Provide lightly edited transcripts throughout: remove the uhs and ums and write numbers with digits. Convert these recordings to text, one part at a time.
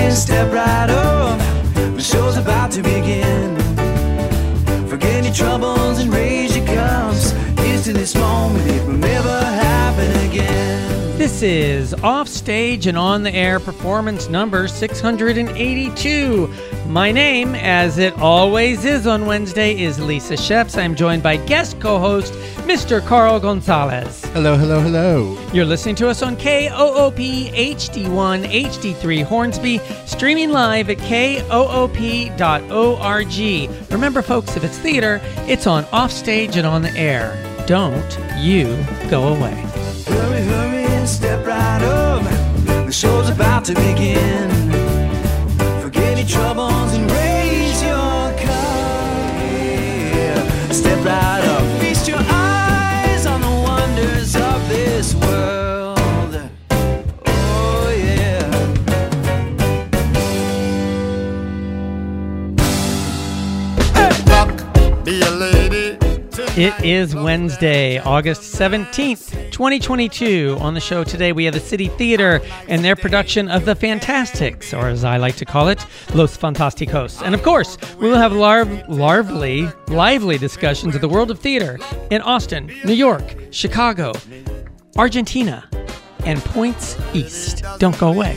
hurry, step right up. The show's about to begin. Forget your troubles and raise your cups. Here's to this moment, it will never happen again. This is Offstage and On the Air performance number 682. My name, as it always is on Wednesday, is Lisa Sheps. I'm joined by guest co-host, Mr. Carl Gonzalez. Hello, hello, hello. You're listening to us on KOOP HD1 HD3 Hornsby, streaming live at koop.org. Remember, folks, if it's theater, it's on Offstage and On the Air. Don't you go away. Hurry, hurry, and step right up. The show's about to begin. Forget your troubles and raise your cup. Yeah. Step right up. Feast your eyes on the wonders of this world. Oh, yeah. Hey, rock, be a lady. It is Wednesday, August 17th, 2022. On the show today, we have the City Theater and their production of The Fantastics, or as I like to call it, Los Fantasticos. And of course, we will have lively discussions of the world of theater in Austin, New York, Chicago, Argentina, and points east. Don't go away.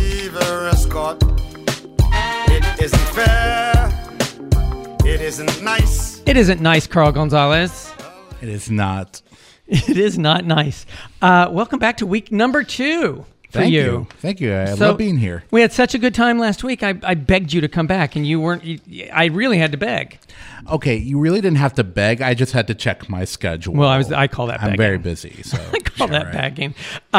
It isn't fair. It isn't nice. It isn't nice, Carl Gonzalez. It is not. It is not nice. Welcome back to week number 2 for Thank you. you. Thank you. I love being here. We had such a good time last week. I begged you to come back, and you weren't. I really had to beg. Okay, you really didn't have to beg. I just had to check my schedule. Well, I call that begging. I'm very busy, so I call that right. begging.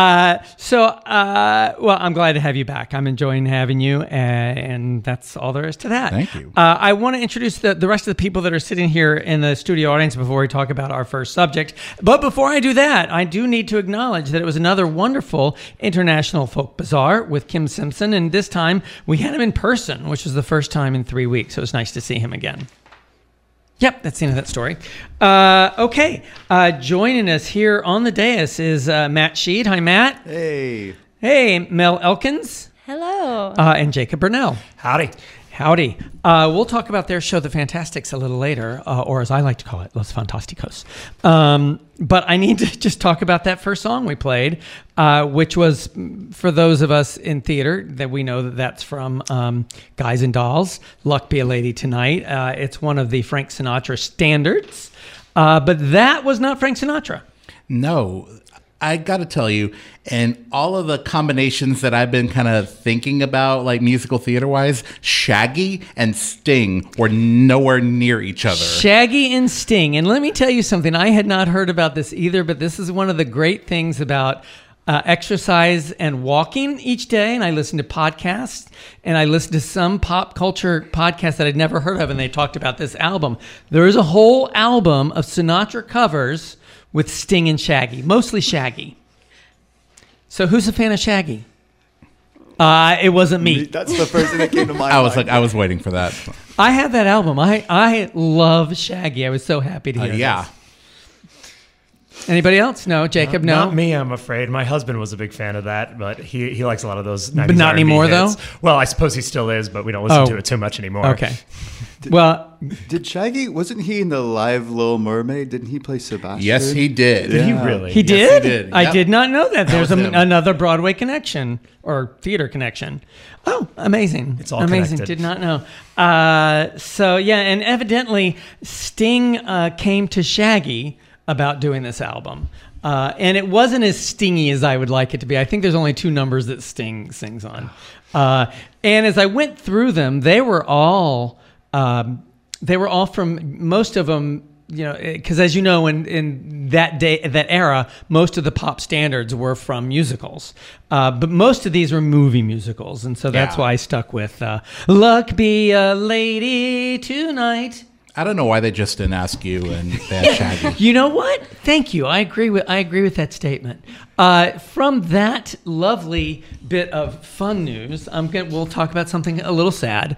Well, I'm glad to have you back. I'm enjoying having you, and that's all there is to that. Thank you. I want to introduce the rest of the people that are sitting here in the studio audience before we talk about our first subject. But before I do that, I do need to acknowledge that it was another wonderful International Folk Bazaar with Kim Simpson, and this time we had him in person, which was the first time in 3 weeks. So it was nice to see him again. Yep, that's the end of that story. Okay, joining us here on the dais is Matt Sheed. Hi, Matt. Hey. Hey, Mel Elkins. Hello. And Jacob Burnell. Howdy. Howdy. We'll talk about their show, The Fantastics, a little later, or as I like to call it, Los Fantasticos. But I need to just talk about that first song we played, which was, for those of us in theater, that we know that that's from Guys and Dolls, Luck Be a Lady Tonight. It's one of the Frank Sinatra standards, but that was not Frank Sinatra. No, I got to tell you, and all of the combinations that I've been kind of thinking about, like musical theater-wise, Shaggy and Sting were nowhere near each other. Shaggy and Sting. And let me tell you something. I had not heard about this either, but this is one of the great things about exercise and walking each day. And I listen to podcasts, and I listen to some pop culture podcasts that I'd never heard of, and they talked about this album. There is a whole album of Sinatra covers with Sting and Shaggy, mostly Shaggy. So who's a fan of Shaggy? It wasn't me. That's the first thing that came to my mind. I was waiting for that. I have that album. I love Shaggy. I was so happy to hear yeah. this. Anybody else? No, Jacob. No, Not me. I'm afraid. My husband was a big fan of that, but he likes a lot of those 90s But not R&B anymore, hits. though? Well, I suppose he still is, but we don't listen to it too much anymore. Okay. Well, Did Shaggy, wasn't he in the live Little Mermaid? Didn't he play Sebastian? Yes, he did. Did he really? he did? Yes, he did. I Yep. did not know that. There's was him. another Broadway connection or theater connection. Oh, amazing. It's all amazing. connected. Did not know. So, yeah, and evidently Sting came to Shaggy about doing this album. And it wasn't as stingy as I would like it to be. I think there's only 2 numbers that Sting sings on. And as I went through them, they were all from, most of them, you know, because as you know, in that era, most of the pop standards were from musicals. But most of these were movie musicals. And so that's why I stuck with Luck Be a Lady Tonight. I don't know why they just didn't ask you and they had Shaggy. You know what? Thank you. I agree with that statement. From that lovely bit of fun news, we'll talk about something a little sad.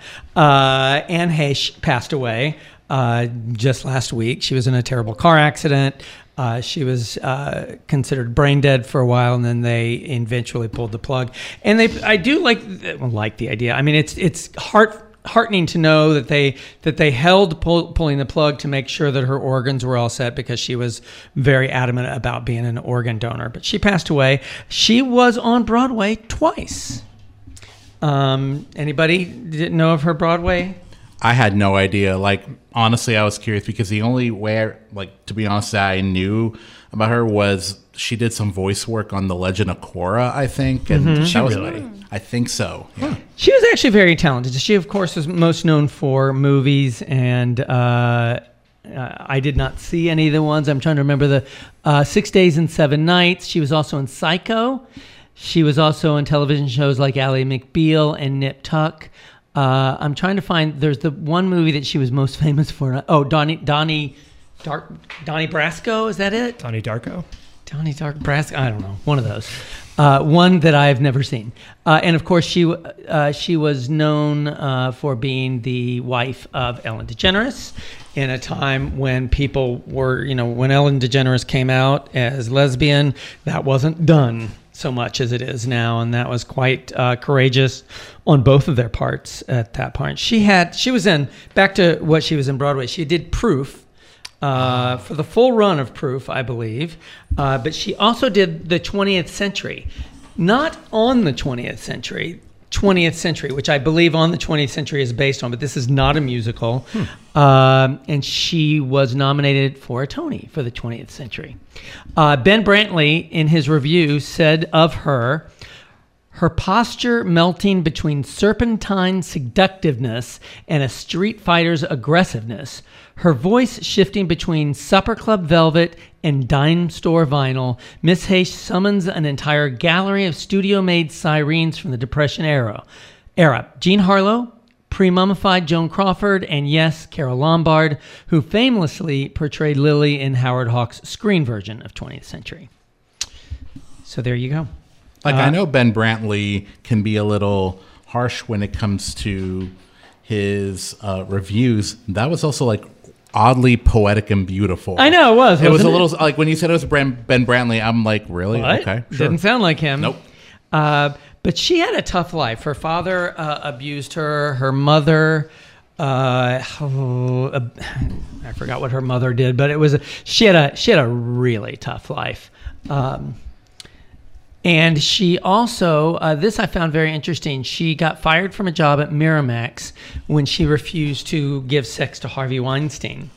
Anne Heche passed away just last week. She was in a terrible car accident. She was considered brain dead for a while, and then they eventually pulled the plug. And I do like the idea. I mean, it's heartening to know that they held pulling the plug to make sure that her organs were all set, because she was very adamant about being an organ donor. But she passed away. She was on Broadway twice. Anybody didn't know of her Broadway? I had no idea. Like, honestly, I was curious because the only way, to be honest, that I knew about her was she did some voice work on The Legend of Korra, I think. And that was I think so. Yeah. She was actually very talented. She, of course, was most known for movies, and I did not see any of the ones. I'm trying to remember the 6 Days and 7 Nights. She was also in Psycho. She was also in television shows like Ally McBeal and Nip Tuck. I'm trying to find. There's the one movie that she was most famous for. Oh, Donnie Brasco. Is that it? Donnie Darko. Donnie Brasco. I don't know. One of those. One that I've never seen. And of course, she was known for being the wife of Ellen DeGeneres in a time when people were, when Ellen DeGeneres came out as lesbian, that wasn't done so much as it is now, and that was quite courageous on both of their parts at that point. She was in, back to what she was in Broadway, she did Proof for the full run of Proof, I believe, but she also did the 20th Century, not on the 20th Century, which I believe On the 20th Century is based on, but this is not a musical. And she was nominated for a Tony for the 20th Century. Ben Brantley, in his review, said of her posture melting between serpentine seductiveness and a street fighter's aggressiveness, her voice shifting between supper club velvet and dime store vinyl, Miss Hayes summons an entire gallery of studio-made sirens from the Depression era. Jean Harlow, pre-mummified Joan Crawford, and yes, Carole Lombard, who famously portrayed Lily in Howard Hawks' screen version of 20th Century. So there you go. I know Ben Brantley can be a little harsh when it comes to his reviews. That was also oddly poetic and beautiful. I know it was. It was a little when you said it was Ben Brantley. I'm like, really? What? Okay, sure. Didn't sound like him. Nope. But she had a tough life. Her father abused her. Her mother, I forgot what her mother did, but she had a really tough life. And she also, this I found very interesting, she got fired from a job at Miramax when she refused to give sex to Harvey Weinstein.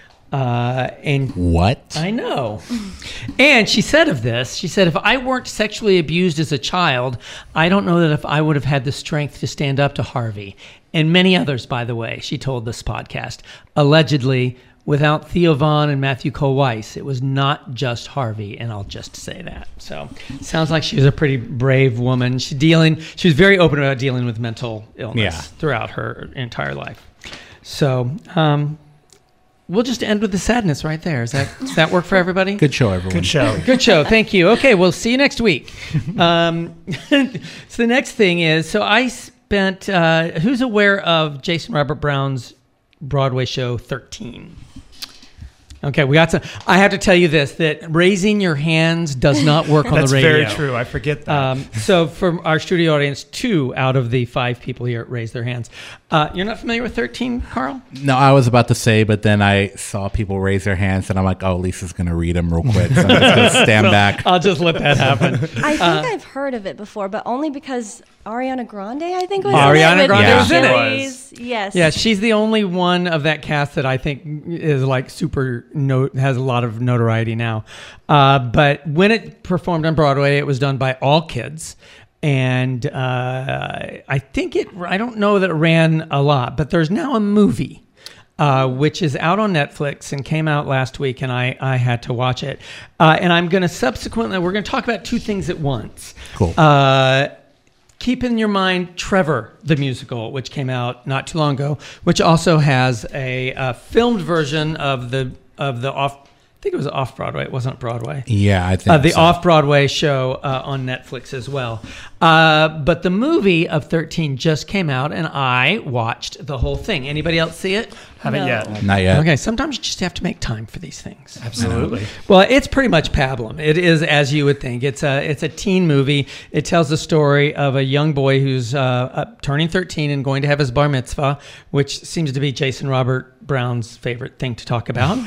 And what? I know. And she said of this, she said, if I weren't sexually abused as a child, I don't know that if I would have had the strength to stand up to Harvey. And many others, by the way, she told this podcast. Allegedly, without Theo Von and Matthew Cole Weiss, it was not just Harvey, and I'll just say that. So sounds like she was a pretty brave woman. She was very open about dealing with mental illness throughout her entire life. So we'll just end with the sadness right there. Does that work for everybody? Good show, everyone. Good show. Good show. Thank you. Okay, we'll see you next week. So the next thing is, so I spent, who's aware of Jason Robert Brown's Broadway show 13? Okay, we got some. I have to tell you this, that raising your hands does not work on the radio. That's very true. I forget that. So for our studio audience, 2 out of the 5 people here raised their hands. You're not familiar with 13, Carl? No, I was about to say, but then I saw people raise their hands, and I'm like, oh, Lisa's going to read them real quick. So I'm just going to stand back. I'll just let that happen. I think I've heard of it before, but only because Ariana Grande, I think, was Ariana in it. Grande was in it. Yes. Yeah, she's the only one of that cast that I think is has a lot of notoriety now. But when it performed on Broadway, it was done by all kids. And I don't know that it ran a lot, but there's now a movie which is out on Netflix and came out last week, and I had to watch it. And I'm going to we're going to talk about 2 things at once. Cool. Keep in your mind Trevor, the musical, which came out not too long ago, which also has a filmed version of the off. I think it was off-Broadway. It wasn't Broadway. Yeah, I think the so. off-Broadway show on Netflix as well. But the movie of 13 just came out, and I watched the whole thing. Anybody else see it? Haven't No. yet. Not yet. Okay, sometimes you just have to make time for these things. Absolutely. Well, it's pretty much pablum. It is as you would think. It's a teen movie. It tells the story of a young boy who's turning 13 and going to have his bar mitzvah, which seems to be Jason Robert Brown's favorite thing to talk about.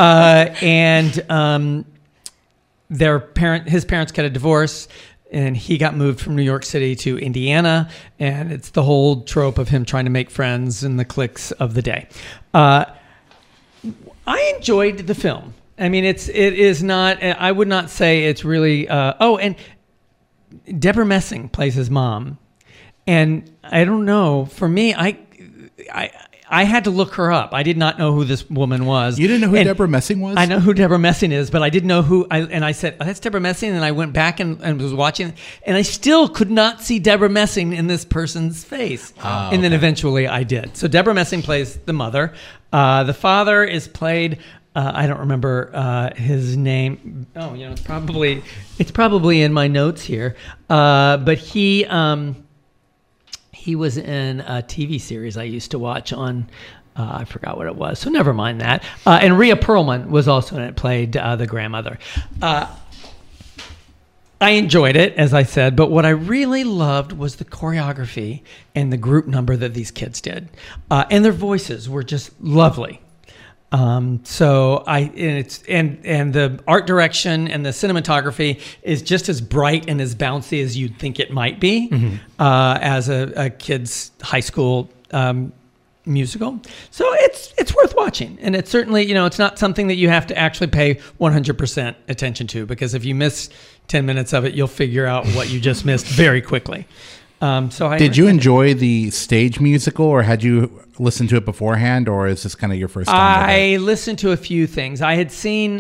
His parents got a divorce, and he got moved from New York City to Indiana, and it's the whole trope of him trying to make friends in the cliques of the day. I enjoyed the film. I mean, it is not. I would not say it's really. And Deborah Messing plays his mom, and I don't know. For me, I had to look her up. I did not know who this woman was. You didn't know who And Deborah Messing was? I know who Deborah Messing is, but I didn't know who. I said, oh, that's Deborah Messing. And I went back and was watching, and I still could not see Deborah Messing in this person's face. And then eventually I did. So Deborah Messing plays the mother. The father is played. I don't remember his name. Oh, it's probably in my notes here. But he was in a TV series I used to watch on, I forgot what it was, so never mind that. And Rhea Perlman was also in it, played the grandmother. I enjoyed it, as I said, but what I really loved was the choreography and the group number that these kids did. And their voices were just lovely. And the art direction and the cinematography is just as bright and as bouncy as you'd think it might be as a kid's high school musical. So it's worth watching, and it's certainly it's not something that you have to actually pay 100% attention to, because if you miss 10 minutes of it, you'll figure out what you just missed very quickly. Did you enjoy the stage musical, or had you listened to it beforehand, or is this kind of your first time? I listened to a few things. I had seen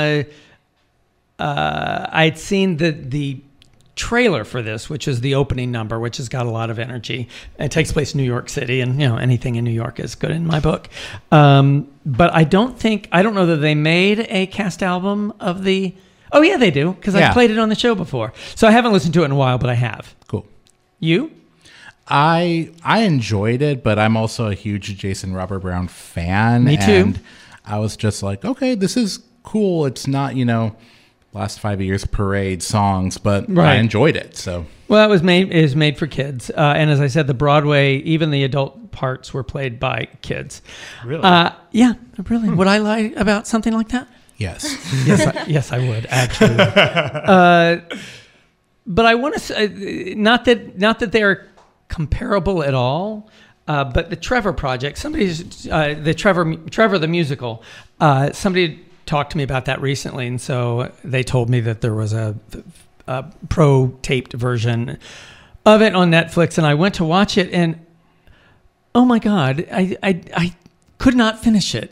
the trailer for this, which is the opening number, which has got a lot of energy. It takes place in New York City, and anything in New York is good in my book. But I don't know that they made a cast album of the. Oh yeah, they do, because I played it on the show before. So I haven't listened to it in a while, but I have. Cool. You? I enjoyed it, but I'm also a huge Jason Robert Brown fan. Me too. And I was just like, okay, this is cool. It's not, last 5 years parade songs, but I enjoyed it. So well, it is made for kids, and as I said, the Broadway, even the adult parts were played by kids. Really? Yeah, really. Would I lie about something like that? yes. Yes, I would actually. But I want to say, not that they are comparable at all, but the Trevor Project. Trevor the musical. Somebody talked to me about that recently, and so they told me that there was a pro-taped version of it on Netflix, and I went to watch it, and oh my God, I could not finish it.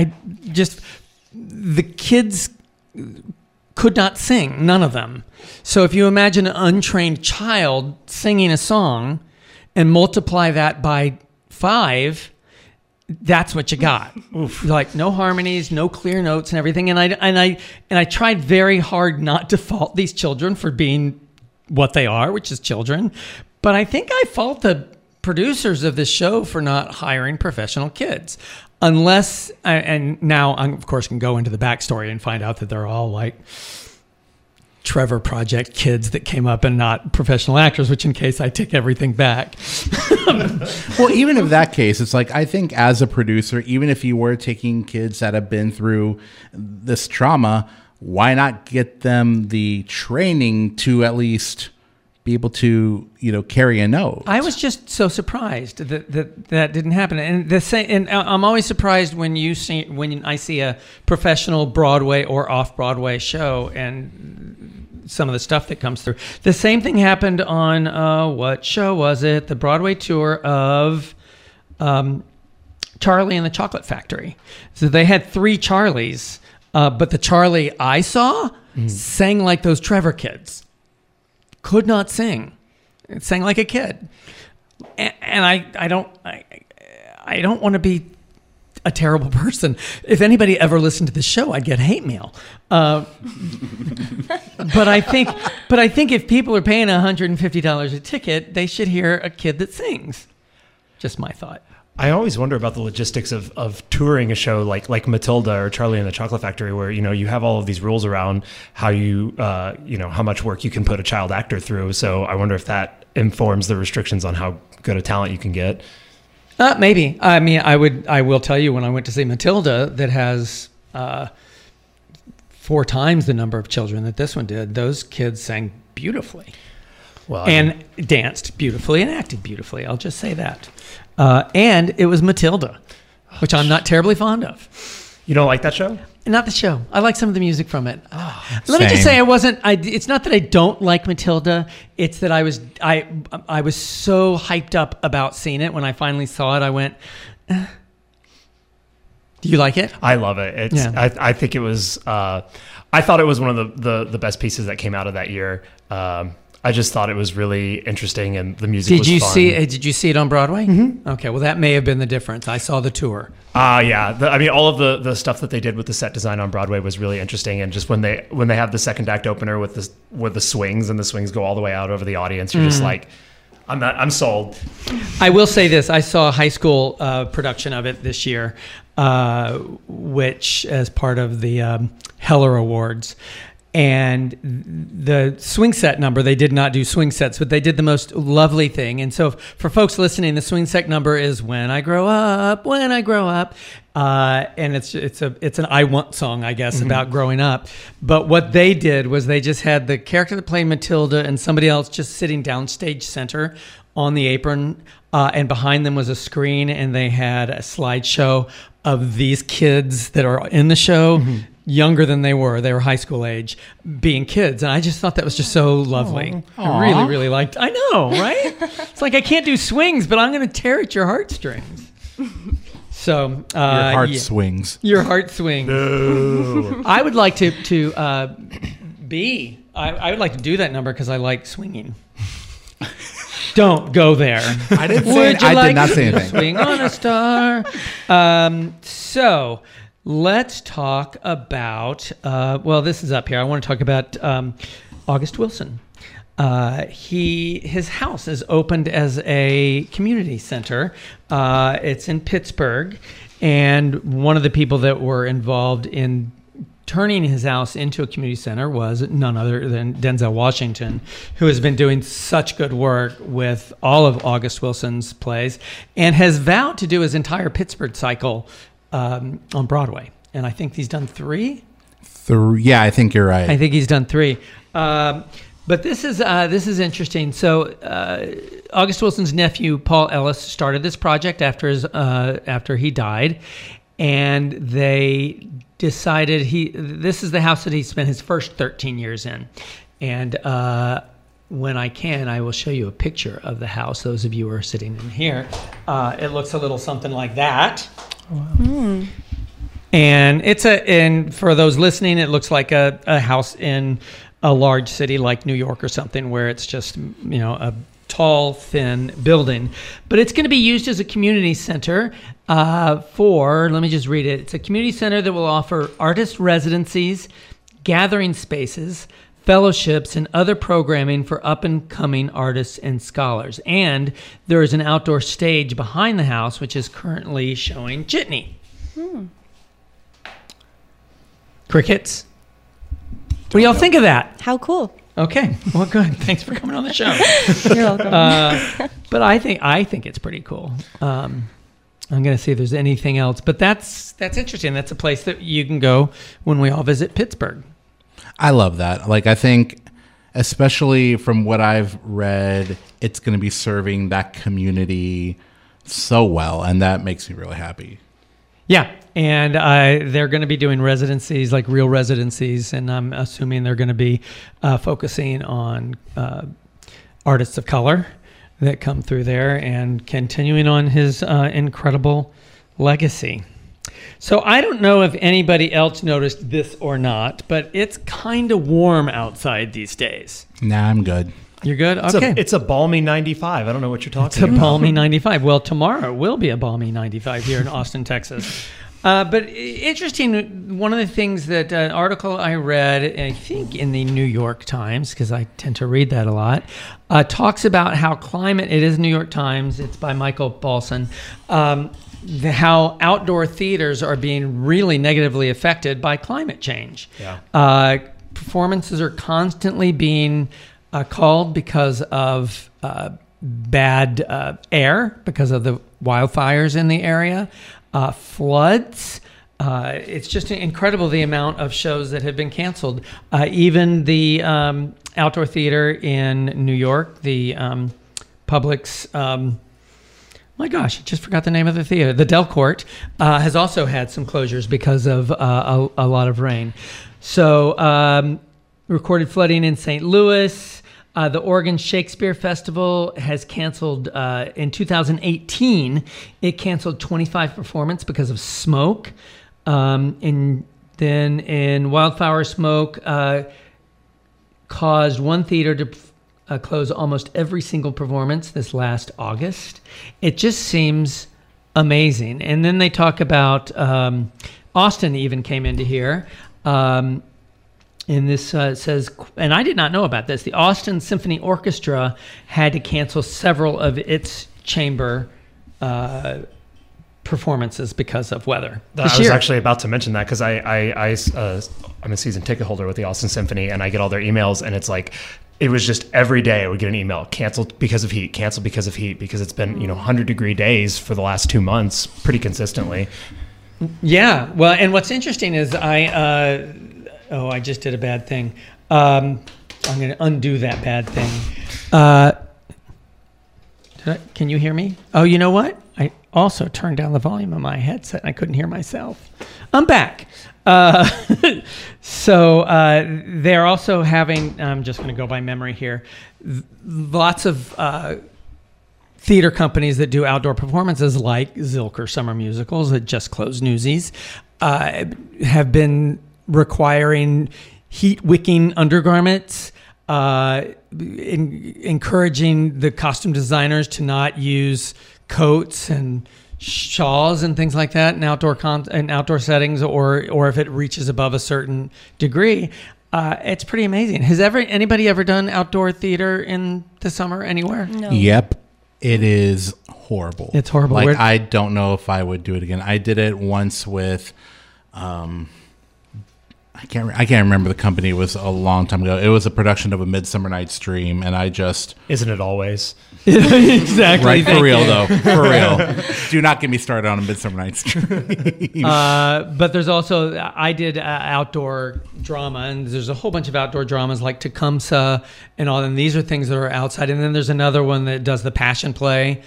The kids could not sing, none of them. So if you imagine an untrained child singing a song and multiply that by 5, that's what you got. Like no harmonies, no clear notes and everything. And I tried very hard not to fault these children for being what they are, which is children. But I think I fault the producers of this show for not hiring professional kids. Unless, and now I, of course, can go into the backstory and find out that they're all like Trevor Project kids that came up and not professional actors, which in case I take everything back. Well, even in that case, it's like, I think as a producer, even if you were taking kids that have been through this trauma, why not get them the training to at least be able to, carry a note? I was just so surprised that didn't happen. And I'm always surprised when I see a professional Broadway or off-Broadway show and some of the stuff that comes through. The same thing happened on, what show was it? The Broadway tour of Charlie and the Chocolate Factory. So they had 3 Charlies, but the Charlie I saw sang like those Trevor kids. Could not sing. It sang like a kid. And I don't want to be a terrible person. If anybody ever listened to the show, I'd get hate mail. But I think if people are paying $150 a ticket, they should hear a kid that sings. Just my thought. I always wonder about the logistics of touring a show like Matilda or Charlie and the Chocolate Factory, where you have all of these rules around how how much work you can put a child actor through. So I wonder if that informs the restrictions on how good a talent you can get. Maybe. I mean, I will tell you, when I went to see Matilda, that has 4 times the number of children that this one did. Those kids sang beautifully. Well, And danced beautifully and acted beautifully. I'll just say that. And it was Matilda, which I'm not terribly fond of. you don't like that show? Not the show. I like some of the music from it. Let me Same. just say, it's not that I don't like Matilda. It's that I was so hyped up about seeing it. When I finally saw it, I went, Do you like it? I love it. It's. Yeah. I think it was. I thought it was one of the best pieces that came out of that year. I just thought it was really interesting, and the music was fun. Did you see it on Broadway? Mm-hmm. Okay, well, that may have been the difference. I saw the tour. Yeah. I mean, all of the stuff that they did with the set design on Broadway was really interesting, and just when they have the second act opener with the swings, and the swings go all the way out over the audience, you're just like, I'm sold. I will say this: I saw a high school production of it this year, which as part of the Heller Awards. And the swing set number, they did not do swing sets, but they did the most lovely thing. And so for folks listening, the swing set number is When I Grow Up, When I Grow Up. And it's an I Want song, I guess, about growing up. But what they did was they just had the character that played Matilda and somebody else just sitting downstage center on the apron. And behind them was a screen, and they had a slideshow of these kids that are in the show. Younger than they were high school age, being kids. And I just thought that was just so lovely. I really, really liked. I know, right? It's like I can't do swings, but I'm going to tear at your heartstrings. So Your heart swings. Your heart swings. No. I would like to I would like to do that number because I like swinging. Don't go there. I didn't say. Would you I like did not to say anything. swing on a star? So let's talk about. This is up here. I want to talk about August Wilson. His house is opened as a community center. It's in Pittsburgh, and one of the people that were involved in turning his house into a community center was none other than Denzel Washington, who has been doing such good work with all of August Wilson's plays and has vowed to do his entire Pittsburgh cycle on Broadway. And I think he's done 3. Yeah, I think you're right. I think he's done 3. But this is interesting. So August Wilson's nephew Paul Ellis started this project after he died, and they decided this is the house that he spent his first 13 years in. And when I will show you a picture of the house. Those of you who are sitting in here, it looks a little something like that. Wow. And for those listening, it looks like a house in a large city like New York or something, where it's just, a tall, thin building. But it's going to be used as a community center let me just read it. It's a community center that will offer artist residencies, gathering spaces, fellowships, and other programming for up-and-coming artists and scholars. And there is an outdoor stage behind the house, which is currently showing Jitney. Crickets. What do y'all think of that? How cool. Okay. Well, good. Thanks for coming on the show. You're welcome. But I think it's pretty cool. I'm going to see if there's anything else. But that's interesting. That's a place that you can go when we all visit Pittsburgh. I love that. Like, I think, especially from what I've read, it's going to be serving that community so well, and that makes me really happy. Yeah, and they're going to be doing residencies, like real residencies, and I'm assuming they're going to be focusing on artists of color that come through there and continuing on his incredible legacy. So I don't know if anybody else noticed this or not, but it's kind of warm outside these days. Nah, I'm good. You're good? Okay. It's a balmy 95. I don't know what you're talking It's a about. balmy 95. Well, tomorrow will be a balmy 95 here in Austin, Texas. But interesting, one of the things that an article I read, I think in the New York Times, because I tend to read that a lot, talks about how climate, it is New York Times, it's by Michael Balson, how outdoor theaters are being really negatively affected by climate change. Yeah. Performances are constantly being called because of bad air, because of the wildfires in the area. Floods. It's just incredible the amount of shows that have been canceled. Even the outdoor theater in New York, the Publix, my gosh, I just forgot the name of the theater. The Delcourt has also had some closures because of a lot of rain. So recorded flooding in St. Louis. The Oregon Shakespeare Festival has canceled in 2018. It canceled 25 performances because of smoke. And then in wildfire smoke caused one theater to close almost every single performance this last August. It just seems amazing. And then they talk about Austin even came into here. And this says, and I did not know about this, the Austin Symphony Orchestra had to cancel several of its chamber performances because of weather. I was actually about to mention that because I'm a season ticket holder with the Austin Symphony, and I get all their emails, and it's like, it was just every day I would get an email, canceled because of heat, canceled because of heat, because it's been 100-degree days for the last 2 months pretty consistently. Yeah, well, and what's interesting is I just did a bad thing. I'm going to undo that bad thing. Can you hear me? Oh, you know what? I also turned down the volume of my headset and I couldn't hear myself. I'm back. So they're also having, I'm just going to go by memory here, lots of theater companies that do outdoor performances like Zilker Summer Musicals that just closed Newsies have been requiring heat-wicking undergarments, encouraging the costume designers to not use coats and shawls and things like that in outdoor settings, or if it reaches above a certain degree. It's pretty amazing. Has anybody ever done outdoor theater in the summer anywhere? No. Yep. It is horrible. It's horrible. Like, I don't know if I would do it again. I did it once with, I can't remember the company. It was a long time ago. It was a production of A Midsummer Night's Dream, and I just... Isn't it always? Exactly. Right, for real, though. For real. Do not get me started on A Midsummer Night's Dream. But there's also... I did outdoor drama, and there's a whole bunch of outdoor dramas like Tecumseh and all, and these are things that are outside. And then there's another one that does the Passion Play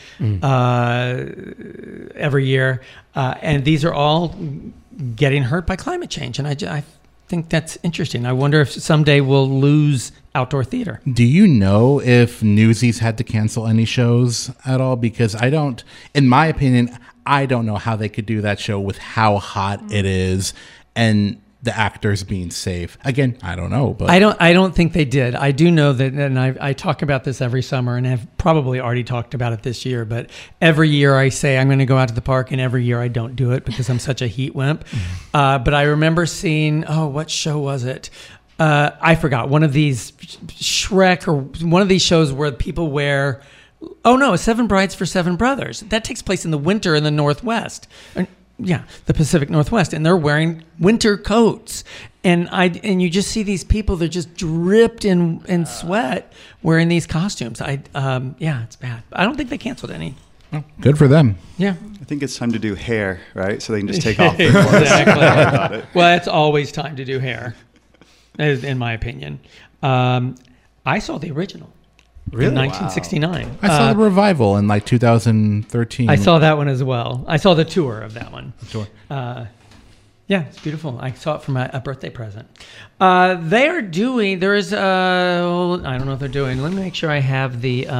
every year. And these are all getting hurt by climate change. And I think that's interesting. I wonder if someday we'll lose outdoor theater. Do you know if Newsies had to cancel any shows at all? Because I don't, in my opinion, I don't know how they could do that show with how hot it is and the actors being safe. Again, I don't know, but I don't think they did. I do know that, and I talk about this every summer, and I've probably already talked about it this year, but every year I say I'm going to go out to the park, and every year I don't do it because I'm such a heat wimp. But I remember seeing, what show was it? I forgot. One of these, Shrek, or one of these shows where people wear, Seven Brides for Seven Brothers. That takes place in the winter in the Northwest. Yeah, the Pacific Northwest, and they're wearing winter coats, and you just see these people. They're just dripped in sweat, wearing these costumes. It's bad. I don't think they canceled any. Oh, good for them. Yeah, I think it's time to do hair, right? So they can just take off their clothes. Exactly. Well, it's always time to do hair, in my opinion. I saw the original. Really? In 1969. I saw the revival in like 2013. I saw that one as well. I saw the tour of that one. Sure. Yeah, it's beautiful. I saw it for a birthday present. They are doing, I don't know if they're doing, let me make sure I have the,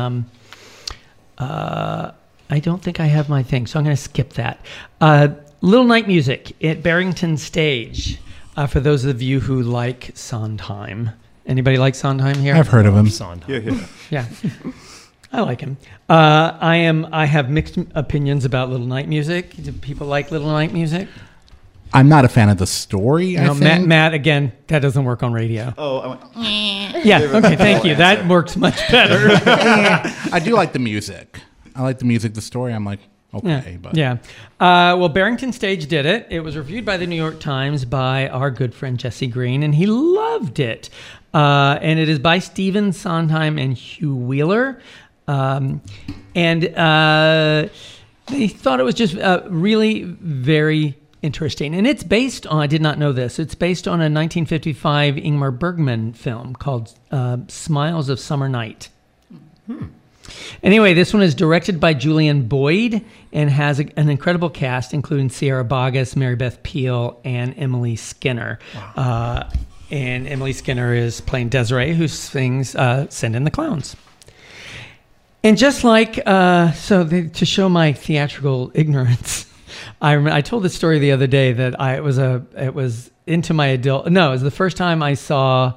I don't think I have my thing, so I'm going to skip that. Little Night Music at Barrington Stage, for those of you who like Sondheim. Anybody like Sondheim here? I've heard of him. Yeah. Yeah. I like him. I have mixed opinions about Little Night Music. Do people like Little Night Music? I'm not a fan of the story. I No, think. Matt, again, that doesn't work on radio. Oh, I went, Yeah, okay, thank you. That works much better. I do like the music. I like the music. The story, I'm like, okay, but Yeah. Well, Barrington Stage did it. It was reviewed by the New York Times by our good friend Jesse Green, and he loved it. And it is by Stephen Sondheim and Hugh Wheeler. And they thought it was just really very interesting. And it's based on, I did not know this, it's based on a 1955 Ingmar Bergman film called Smiles of Summer Night. Anyway, this one is directed by Julian Boyd and has an incredible cast, including Sierra Boggess, Mary Beth Peel, and Emily Skinner. Wow. And Emily Skinner is playing Desiree, who sings Send in the Clowns. And just like, to show my theatrical ignorance, I told this story the other day that it was into my adult. No, it was the first time I saw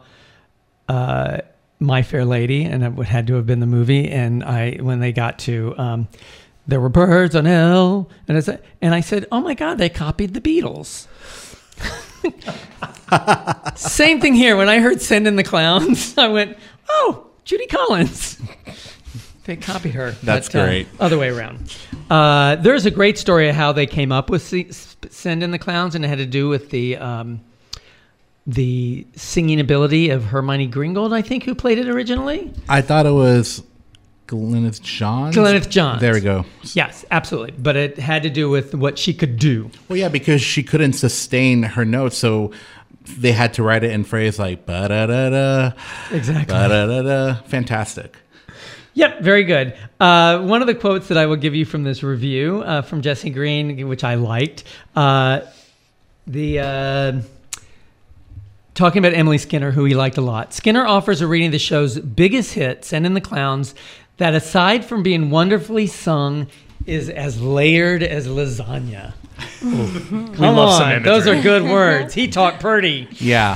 My Fair Lady, and it had to have been the movie. And when they got to There Were Birds on Hill, and I said, oh my God, they copied the Beatles. Same thing here. When I heard Send in the Clowns, I went, oh, Judy Collins. They copied her. That's great. Other way around. There's a great story of how they came up with Send in the Clowns, and it had to do with the singing ability of Hermione Gringold, I think, who played it originally. I thought it was Glynis Johns. Glynis Johns. There we go. Yes, absolutely. But it had to do with what she could do. Well, yeah, because she couldn't sustain her notes, so they had to write it in phrase like ba-da-da-da. Exactly. Ba-da-da-da. Fantastic. Yep, very good. One of the quotes that I will give you from this review from Jesse Green, which I liked, talking about Emily Skinner, who he liked a lot. Skinner offers a reading of the show's biggest hit, Send in the Clowns, that aside from being wonderfully sung, is as layered as lasagna. Come love some on, imagery. those are good words. He talked pretty. Yeah.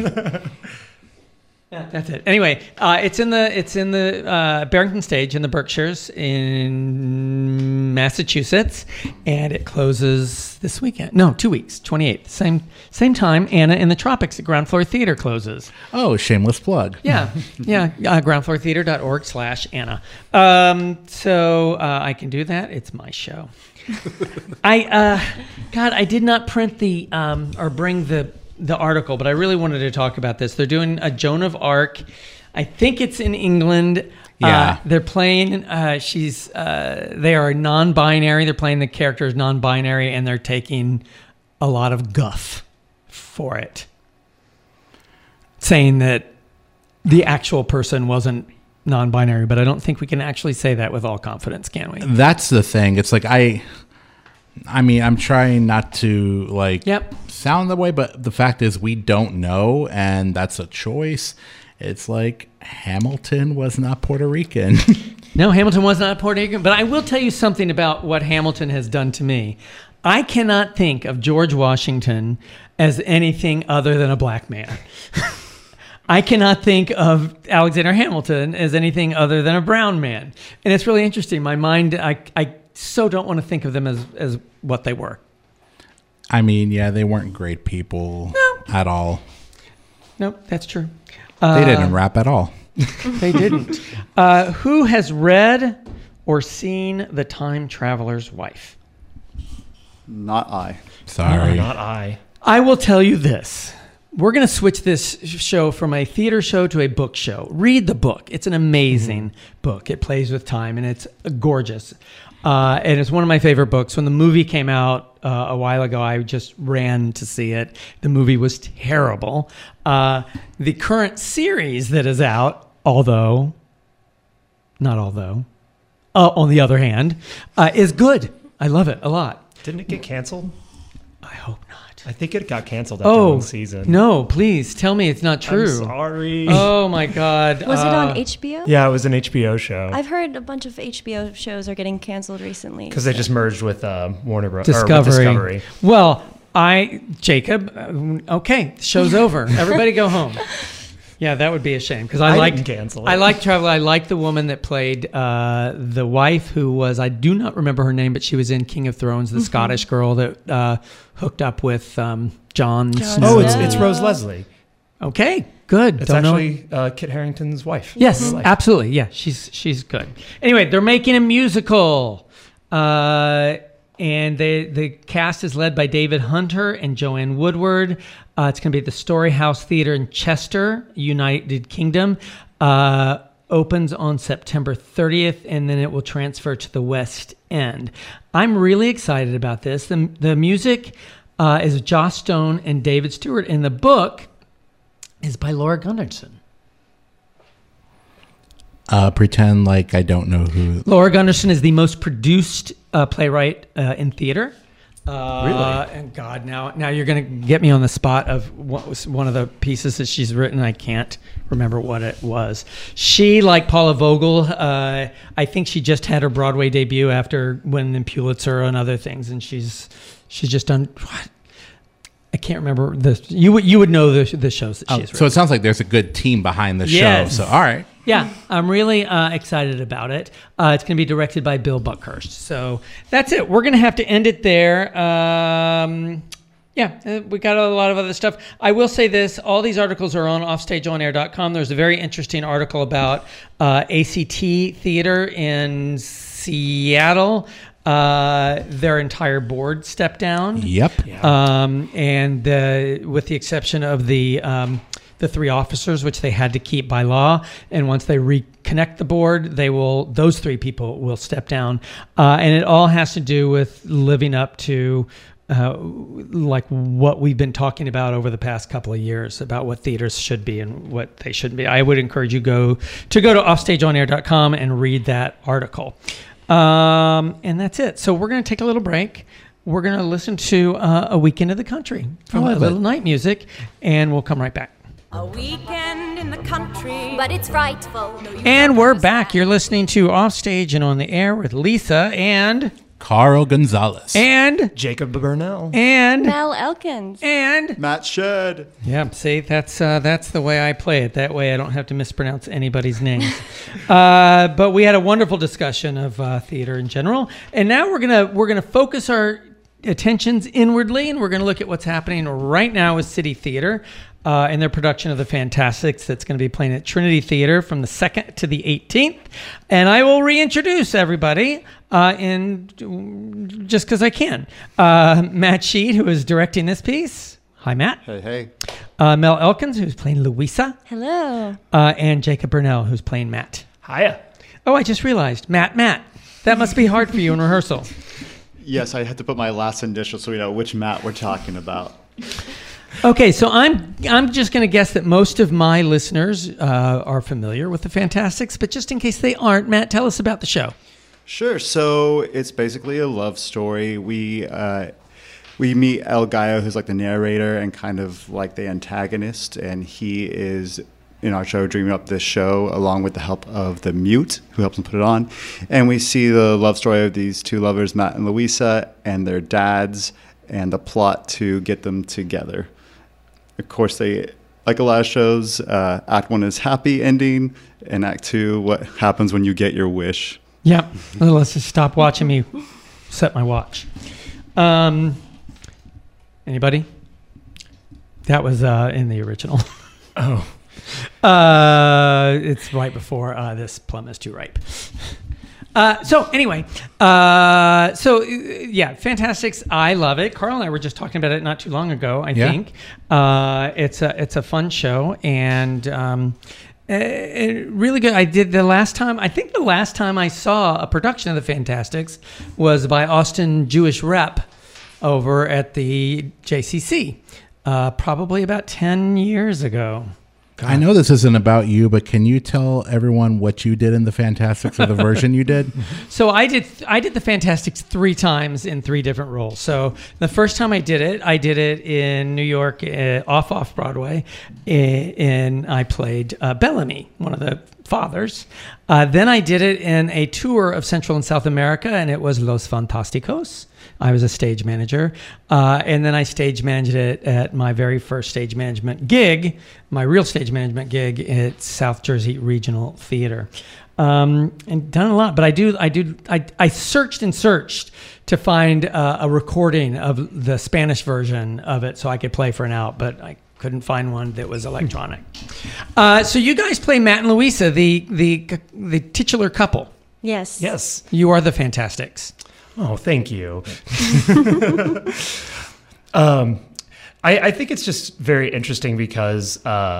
Yeah, that's it. Anyway, it's in the Barrington Stage in the Berkshires in Massachusetts, and it closes this weekend. No, 2 weeks, 28th. Same time. Anna in the Tropics at Ground Floor Theater closes. Oh, shameless plug. Yeah, groundfloortheater.org/Anna. So I can do that. It's my show. I did not print or bring the article, but I really wanted to talk about this. They're doing a Joan of Arc. I think it's in England. Yeah. They're playing, they are non-binary. They're playing the characters non-binary, and they're taking a lot of guff for it. Saying that the actual person wasn't non-binary, but I don't think we can actually say that with all confidence, can we? That's the thing. It's like I mean, I'm trying not to sound the way, but the fact is we don't know, and that's a choice. It's like Hamilton was not Puerto Rican. No, Hamilton was not Puerto Rican, but I will tell you something about what Hamilton has done to me. I cannot think of George Washington as anything other than a black man. I cannot think of Alexander Hamilton as anything other than a brown man. And it's really interesting. My mind, I so don't want to think of them as what they were. I mean, yeah, they weren't great people at all. Nope, that's true. They didn't rap at all. They didn't. Who has read or seen The Time Traveler's Wife? Not I. Sorry. Not I. I will tell you this. We're going to switch this show from a theater show to a book show. Read the book. It's an amazing book. It plays with time, and it's gorgeous. And it's one of my favorite books. When the movie came out a while ago, I just ran to see it. The movie was terrible. The current series that is out, on the other hand, is good. I love it a lot. Didn't it get canceled? I hope not. I think it got canceled after one season. No, please tell me it's not true. I'm sorry. Oh my God. Was it on HBO? Yeah, it was an HBO show. I've heard a bunch of HBO shows are getting canceled recently. Because they just merged with Warner Bros. Discovery. Well, Jacob, okay, the show's over. Everybody go home. Yeah, that would be a shame because I I liked didn't cancel it. I liked Travel. I liked the woman that played the wife, who was, I do not remember her name, but she was in King of Thrones, the Scottish girl that hooked up with Jon Snow. Oh, it's Rose Leslie. Okay, good. It's Don't know- actually Kit Harington's wife. Yes, absolutely. Yeah, she's good. Anyway, they're making a musical, and the cast is led by David Hunter and Joanne Woodward. It's going to be at the Story House Theatre in Chester, United Kingdom. Opens on September 30th, and then it will transfer to the West End. I'm really excited about this. The music is Joss Stone and David Stewart, and the book is by Laura Gunderson. Pretend like I don't know who. Laura Gunderson is the most produced playwright in theater. Really? And God, now you're going to get me on the spot of what was one of the pieces that she's written. I can't remember what it was. She, like Paula Vogel, I think she just had her Broadway debut after winning the Pulitzer and other things, and she's just done. What? I can't remember this. You would know the shows that she's written. So it sounds like there's a good team behind the Yes. show. So all right. Yeah, I'm really excited about it. It's going to be directed by Bill Buckhurst. So that's it. We're going to have to end it there. We got a lot of other stuff. I will say this. All these articles are on offstageonair.com. There's a very interesting article about ACT Theater in Seattle. Their entire board stepped down. Yep. And with the exception of the 3 officers, which they had to keep by law, and once they reconnect the board, those 3 people will step down, and it all has to do with living up to like what we've been talking about over the past couple of years about what theaters should be and what they shouldn't be. I would encourage you to go to offstageonair.com and read that article. And that's it. So we're going to take a little break. We're going to listen to A Weekend in the Country from A Little Night Music, and we'll come right back. A weekend in the country, but it's frightful. And we're back. You're listening to Offstage and On the Air with Lisa and Carl Gonzalez. And Jacob Burnell. And Mel Elkins. And Matt Shed. Yeah, see, that's the way I play it. That way I don't have to mispronounce anybody's names. But we had a wonderful discussion of theater in general. And now we're gonna focus our attentions inwardly, and we're going to look at what's happening right now with City Theater and their production of The Fantasticks that's going to be playing at Trinity Theater from the 2nd to the 18th. And I will reintroduce everybody just because I can. Matt Sheed, who is directing this piece. Hi, Matt. Hey. Mel Elkins, who's playing Louisa. Hello. And Jacob Burnell, who's playing Matt. Hiya. Oh, I just realized. Matt. That must be hard for you in rehearsal. Yes, I had to put my last initial so we know which Matt we're talking about. Okay, so I'm just going to guess that most of my listeners are familiar with The Fantasticks, but just in case they aren't, Matt, tell us about the show. Sure. So it's basically a love story. We meet El Gallo, who's like the narrator and kind of like the antagonist, and he is in our show dreaming up this show along with the help of the mute who helps him put it on. And we see the love story of these 2 lovers, Matt and Louisa, and their dads, and the plot to get them together. Of course, they, like a lot of shows, Act 1 is happy ending, and Act 2, what happens when you get your wish. Yep. Let's just stop watching me set my watch. Anybody? That was in the original. Oh. It's right before This Plum is Too Ripe. So anyway, Fantastics. I love it. Carl and I were just talking about it not too long ago. I think it's a fun show and really good. I think the last time I saw a production of The Fantastics was by Austin Jewish Rep over at the JCC, probably about 10 years ago. God. I know this isn't about you, but can you tell everyone what you did in The Fantastics or the version you did? So I did The Fantastics 3 times in 3 different roles. So the first time I did it in New York, off Broadway, and I played Bellamy, one of the fathers. Then I did it in a tour of Central and South America, and it was Los Fantásticos. I was a stage manager. And then I stage managed it at my very first stage management gig, my real stage management gig at South Jersey Regional Theater. And done a lot, but I searched and searched to find a recording of the Spanish version of it so I could play for an out, but I couldn't find one that was electronic. So you guys play Matt and Louisa, the titular couple. Yes. Yes. You are the Fantastics. Oh, thank you. I think it's just very interesting because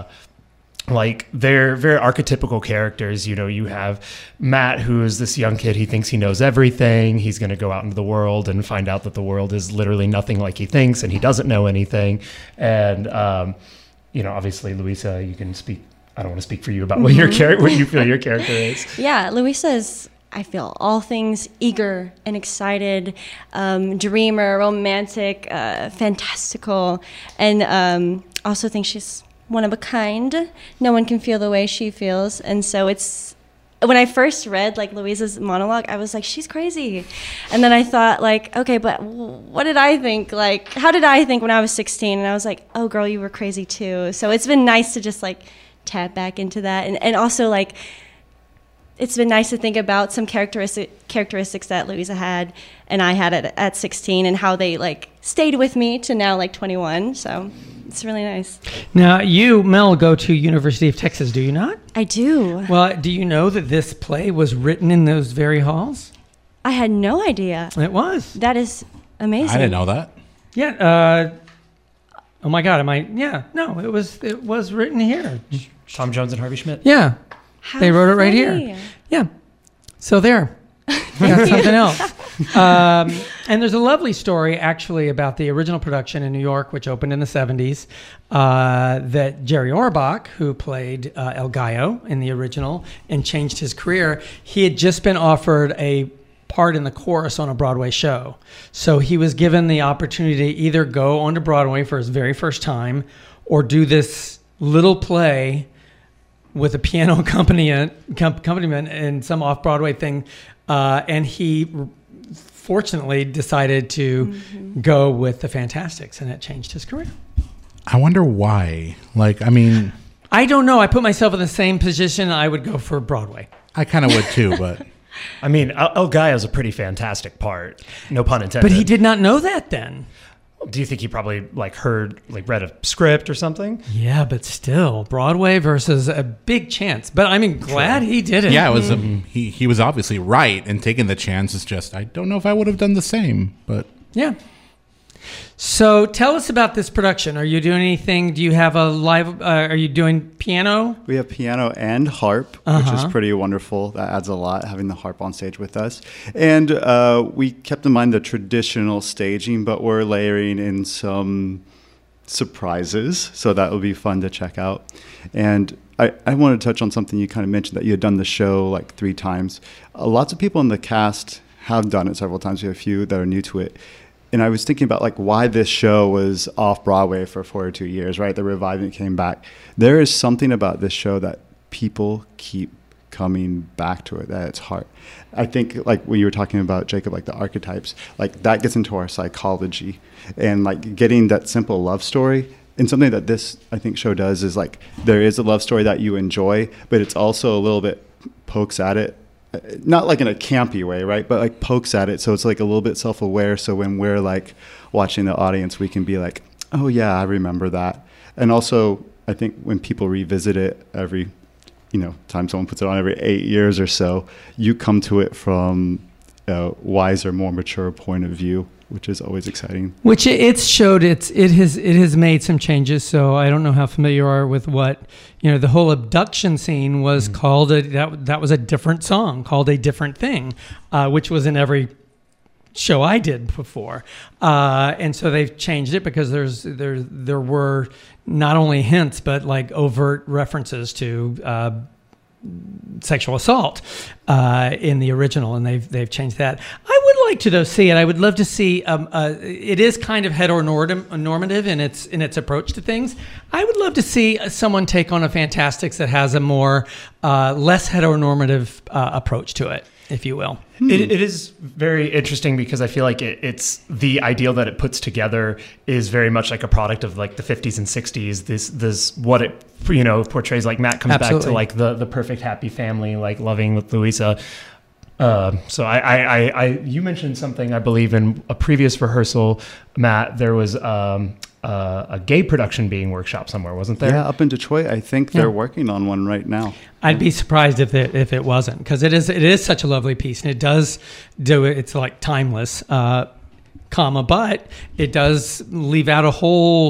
like they're very archetypical characters. You know, you have Matt, who is this young kid. He thinks he knows everything. He's going to go out into the world and find out that the world is literally nothing like he thinks, and he doesn't know anything. And you know, obviously, Louisa, you can speak. I don't want to speak for you about what your what you feel your character is. Yeah, Louisa is, I feel, all things eager and excited, dreamer, romantic, fantastical, and also think she's one of a kind. No one can feel the way she feels. And so it's, when I first read like Louisa's monologue, I was like, she's crazy. And then I thought like, okay, but what did I think? Like, how did I think when I was 16? And I was like, oh girl, you were crazy too. So it's been nice to just like tap back into that. And also like, it's been nice to think about some characteristics that Louisa had and I had at 16 and how they like stayed with me to now like 21. So it's really nice. Now, you, Mel, go to University of Texas, do you not? I do. Well, do you know that this play was written in those very halls? I had no idea. It was. That is amazing. I didn't know that. Yeah. Oh my God. No, it was written here. Tom Jones and Harvey Schmidt. Yeah. How They wrote it right funny. here. Yeah. So there. We got something else. And there's a lovely story, actually, about the original production in New York, which opened in the 70s, that Jerry Orbach, who played El Gallo in the original and changed his career, he had just been offered a part in the chorus on a Broadway show. So he was given the opportunity to either go onto Broadway for his very first time or do this little play with a piano accompaniment and some off-Broadway thing. And he fortunately decided to go with the Fantastics, and it changed his career. I wonder why. Like, I mean, I don't know. I put myself in the same position. I would go for Broadway. I kind of would too, but I mean, El Gallo's a pretty fantastic part. No pun intended. But he did not know that then. Do you think he probably read a script or something? Yeah, but still, Broadway versus a big chance. But I mean, glad he did it. yeah, it was he was obviously right in taking the chance. It's just I don't know if I would have done the same, but Yeah. So tell us about this production. Are you doing anything? Do you have a live? Are you doing piano? We have piano and harp, which is pretty wonderful. That adds a lot, having the harp on stage with us. And we kept in mind the traditional staging, but we're layering in some surprises, so that will be fun to check out. And I want to touch on something you kind of mentioned, that you had done the show like 3 times. Lots of people in the cast have done it several times. We have a few that are new to it. And I was thinking about like why this show was off Broadway for 4 or 2 years, right? The reviving came back. There is something about this show that people keep coming back to it, at its heart. I think like when you were talking about, Jacob, like the archetypes, like that gets into our psychology, and like getting that simple love story. And something that this, I think, show does is like there is a love story that you enjoy, but it's also a little bit pokes at it. Not like in a campy way, right? But like pokes at it. So it's like a little bit self-aware. So when we're like watching the audience, we can be like, oh yeah, I remember that. And also, I think when people revisit it every, time someone puts it on every 8 years or so, you come to it from a wiser, more mature point of view, which is always exciting. Which it has made some changes. So I don't know how familiar you are with what, the whole abduction scene was called that was a different song called A Different Thing, which was in every show I did before. And so they've changed it because there were not only hints, but like overt references to sexual assault in the original, and they've changed that. I would like to though see it. I would love to see. It is kind of heteronormative in its approach to things. I would love to see someone take on a Fantastics that has a more less heteronormative approach to it, if you will. It is very interesting because I feel like it's the ideal that it puts together is very much like a product of like the 50s and 60s. This what it portrays. Like Matt comes back to like the perfect happy family, like loving with Louisa. So I you mentioned something, I believe, in a previous rehearsal, Matt. There was a gay production being workshopped somewhere, wasn't there? Yeah, up in Detroit. I think they're working on one right now. I'd be surprised if it wasn't, because it is such a lovely piece, and it does do it. It's like timeless, but it does leave out a whole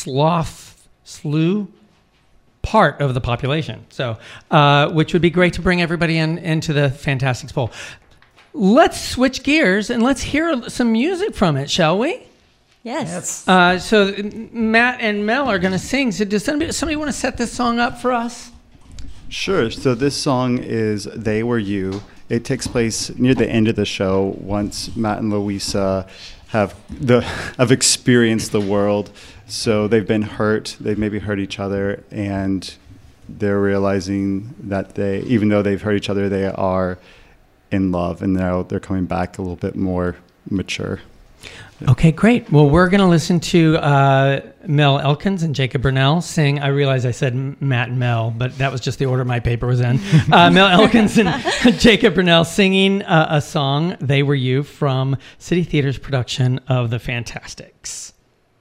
slew part of the population. So, which would be great to bring everybody into the Fantastics Bowl. Let's switch gears and let's hear some music from it, shall we? Yes. So Matt and Mel are going to sing. So does somebody want to set this song up for us? Sure. So this song is They Were You. It takes place near the end of the show once Matt and Louisa have experienced the world. So they've been hurt. They've maybe hurt each other, and they're realizing that even though they've hurt each other, they are in love, and now they're coming back a little bit more mature. Okay, great. Well, we're going to listen to Mel Elkins and Jacob Burnell sing. I realize I said Matt and Mel, but that was just the order my paper was in. Mel Elkins and Jacob Burnell singing a song, They Were You, from City Theater's production of The Fantastics.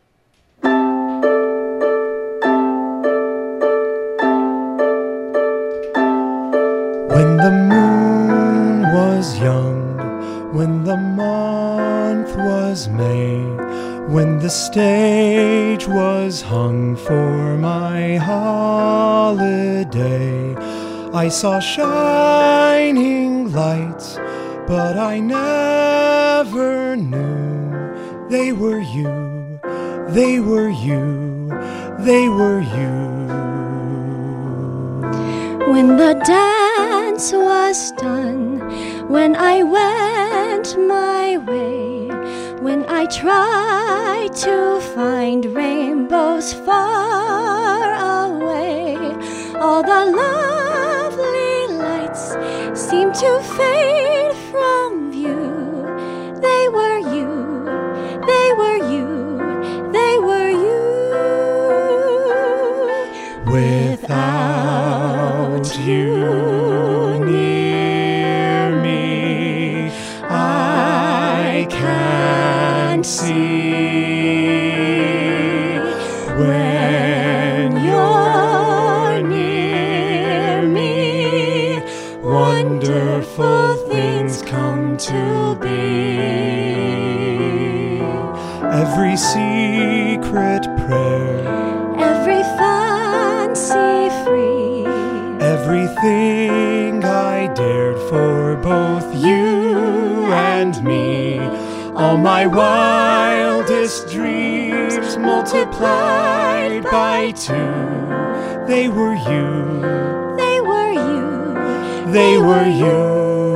When the moon was young, when the month was May, when the stage was hung for my holiday, I saw shining lights, but I never knew they were you, they were you, they were you. When the dance was done, when I went my way, when I tried to find rainbows far away, all the lovely lights seemed to fade from view. They were you, they were you, they were you. Without you near me, I can't see. When you're near me, wonderful things come to be. Every secret prayer, Every fancy free, everything I dared for both you and me, all my wildest dreams multiplied by two. They were you, they were you, they were you.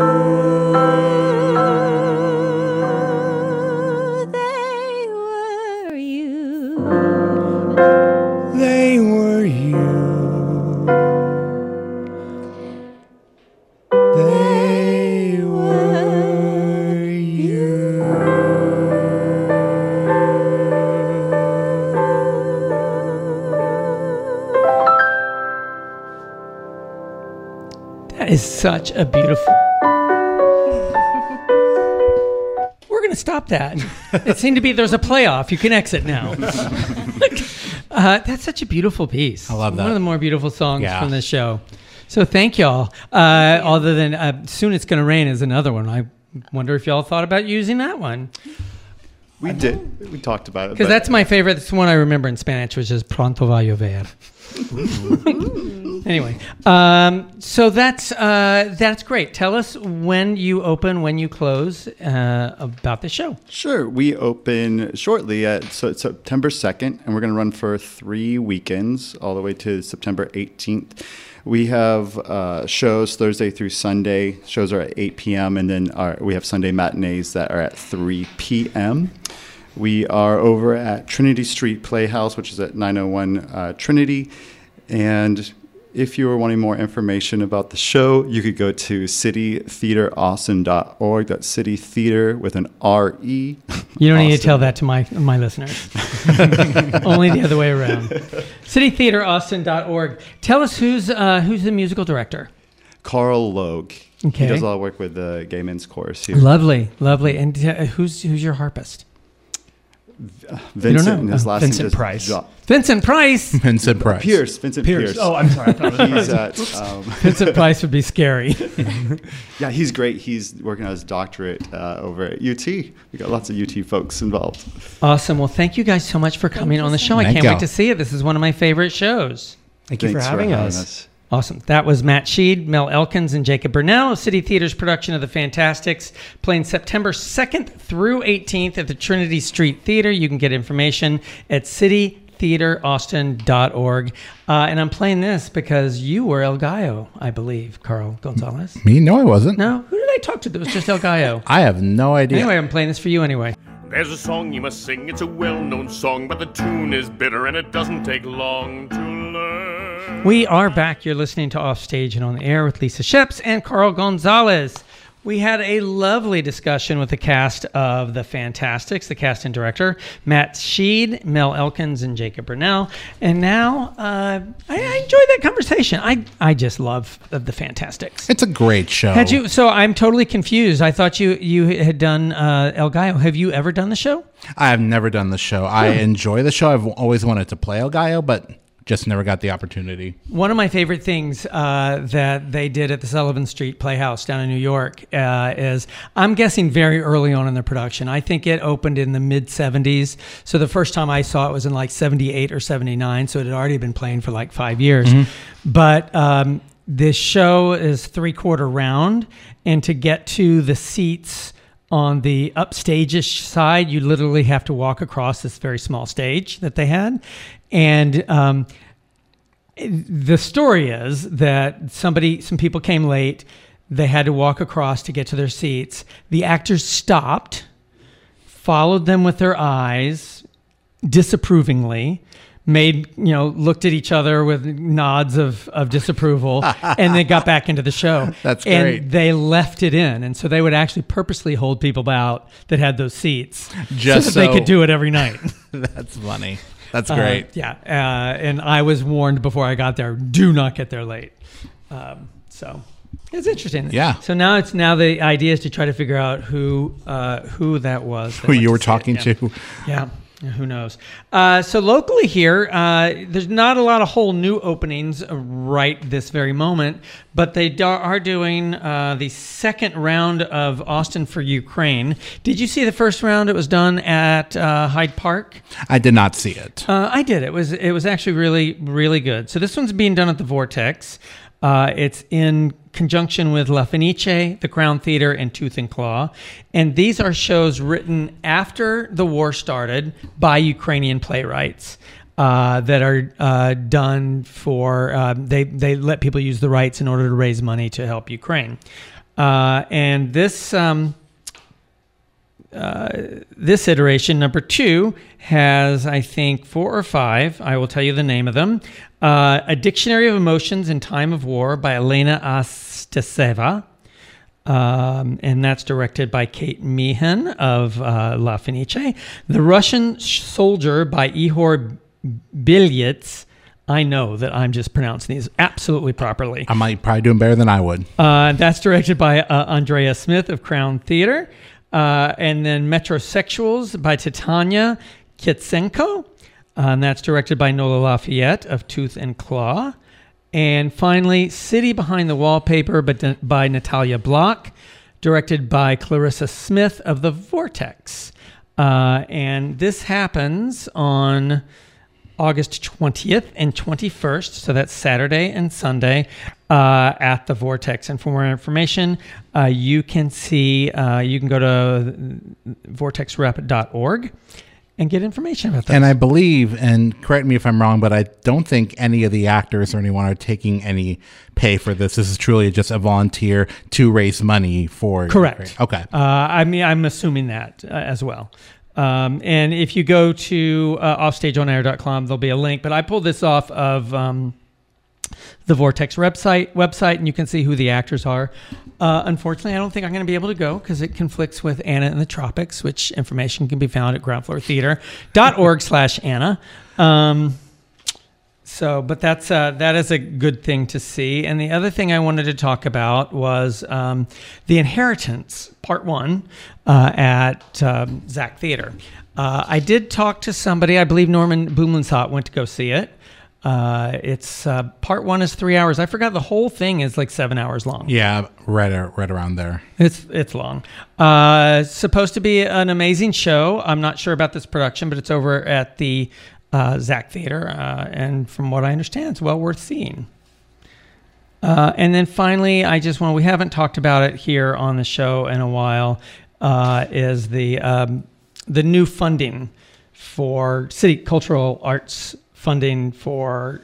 they were you. They were you. They were you. That is such a beautiful... We're going to stop that. It seemed to be there's a playoff. You can exit now. That's such a beautiful piece. I love that. One of the more beautiful songs from this show. So thank y'all. Other than Soon It's Gonna Rain is another one. I wonder if y'all thought about using that one. We did. We talked about it. Because that's my favorite. That's the one I remember in Spanish, which is Pronto va llover. Anyway, so that's great. Tell us when you open, when you close, about the show. Sure. We open shortly so it's September 2nd, and we're going to run for 3 weekends all the way to September 18th. We have shows Thursday through Sunday. Shows are at 8 p.m. and then we have Sunday matinees that are at 3 p.m. We are over at Trinity Street Playhouse, which is at 901 Trinity. And if you were wanting more information about the show, you could go to citytheateraustin.org. That's City Theater with an R-E. You don't need to tell that to my listeners. Only the other way around. Citytheateraustin.org. Tell us who's the musical director? Carl Logue. Okay. He does a lot of work with the Gay Men's Chorus here. Lovely. And who's your harpist? Vincent, and his last Vincent name is Price. Vincent Price. Vincent Price. Vincent Pierce. Oh, I'm sorry. He's at, Vincent Price would be scary. yeah, he's great. He's working on his doctorate over at UT. We got lots of UT folks involved. Awesome. Well, thank you guys so much for coming on the show. I can't wait to see it. This is one of my favorite shows. Thanks for having us. Awesome. That was Matt Sheed, Mel Elkins, and Jacob Burnell of City Theater's production of The Fantastics, playing September 2nd through 18th at the Trinity Street Theater. You can get information at citytheateraustin.org. And I'm playing this because you were El Gallo, I believe, Carl Gonzalez. Me? No, I wasn't. No? Who did I talk to? That was just El Gallo. I have no idea. Anyway, I'm playing this for you anyway. There's a song you must sing. It's a well-known song, but the tune is bitter and it doesn't take long to learn. We are back. You're listening to Offstage and on the Air with Lisa Sheps and Carl Gonzalez. We had a lovely discussion with the cast of The Fantastics, the cast and director, Matt Sheed, Mel Elkins, and Jacob Burnell. And now I enjoyed that conversation. I just love The Fantastics. It's a great show. Had you? So I'm totally confused. I thought you had done El Gallo. Have you ever done the show? I have never done the show. I enjoy the show. I've always wanted to play El Gallo, but just never got the opportunity. One of my favorite things that they did at the Sullivan Street Playhouse down in New York is, I'm guessing very early on in the production. I think it opened in the mid-'70s. So the first time I saw it was in like 78 or 79. So it had already been playing for like 5 years. Mm-hmm. But this show is 3/4 round. And to get to the seats on the upstage-ish side, you literally have to walk across this very small stage that they had. And the story is that some people came late. They had to walk across to get to their seats. The actors stopped, followed them with their eyes disapprovingly, looked at each other with nods of disapproval, and they got back into the show. That's great. And they left it in. And so they would actually purposely hold people out that had those seats just so that they could do it every night. That's funny. That's great. And I was warned before I got there, do not get there late. So it's interesting. Yeah. So now the idea is to try to figure out who that was. Who you were talking to. Yeah. Who knows? So locally here, there's not a lot of whole new openings right this very moment, but they are doing the second round of Austin for Ukraine. Did you see the first round? It was done at Hyde Park. I did not see it. I did. It was actually really, really good. So this one's being done at the Vortex. It's in conjunction with La Fenice, the Crown Theater, and Tooth and Claw. And these are shows written after the war started by Ukrainian playwrights that are done for, they let people use the rights in order to raise money to help Ukraine. And this iteration, number 2, has, I think, 4 or 5. I will tell you the name of them. A Dictionary of Emotions in Time of War by Elena Astaseva. And that's directed by Kate Meehan of La Fenice. The Russian Soldier by Ihor Bilyets. I know that I'm just pronouncing these absolutely properly. I might probably do them better than I would. That's directed by Andrea Smith of Crown Theater. And then Metrosexuals by Titania Kitsenko. And that's directed by Nola Lafayette of Tooth and Claw. And finally, City Behind the Wallpaper by Natalia Block, directed by Clarissa Smith of The Vortex. And this happens on August 20th and 21st, so that's Saturday and Sunday, at the Vortex. And for more information, you can go to vortexrep.org. and get information about this. And I believe, and correct me if I'm wrong, but I don't think any of the actors or anyone are taking any pay for this. This is truly just a volunteer to raise money for. Correct. Okay. I'm assuming that as well. And if you go to offstageonair.com, there'll be a link. But I pulled this off of the Vortex website, and you can see who the actors are. Unfortunately, I don't think I'm going to be able to go because it conflicts with Anna in the Tropics, which information can be found at groundfloortheater.org/Anna. But that is a good thing to see. And the other thing I wanted to talk about was The Inheritance, Part 1, at Zach Theater. I did talk to somebody, I believe Norman Boomlansot went to go see it. It's Part 1 is 3 hours. I forgot the whole thing is like 7 hours long. Yeah, right around there. It's long. Supposed to be an amazing show. I'm not sure about this production, but it's over at the Zach Theater, and from what I understand, it's well worth seeing. And then finally, we haven't talked about it here on the show in a while, is the new funding for City Cultural Arts funding for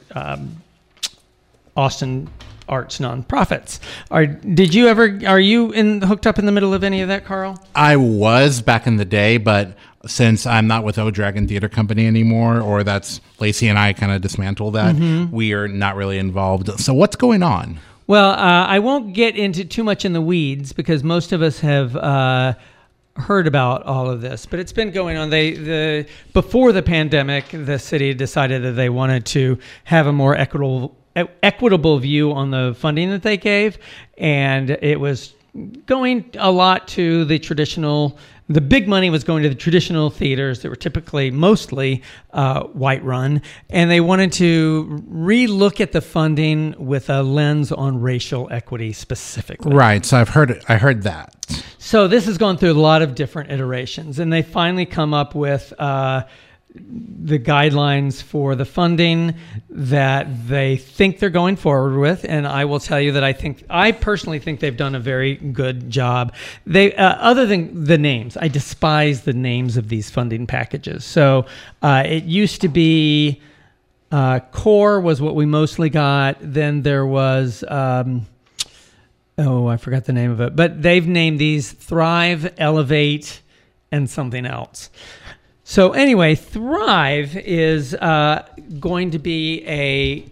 Austin arts nonprofits. Are you hooked up in the middle of any of that, Carl? I was back in the day, but since I'm not with O Dragon Theater Company anymore, or that's Lacey and I kind of dismantled that, we are not really involved. So what's going on? Well, I won't get into too much in the weeds because most of us have heard about all of this, but it's been going on. Before the pandemic, the city decided that they wanted to have a more equitable view on the funding that they gave, and it was going a lot to the traditional. The big money was going to the traditional theaters that were mostly white run, and they wanted to relook at the funding with a lens on racial equity specifically. Right. So I heard that. So this has gone through a lot of different iterations, and they finally come up with the guidelines for the funding that they think they're going forward with. And I will tell you that I personally think they've done a very good job. They, other than the names, I despise the names of these funding packages. So it used to be core was what we mostly got. Then there was, I forgot the name of it, but they've named these Thrive, Elevate, and something else. So anyway, Thrive is going to be a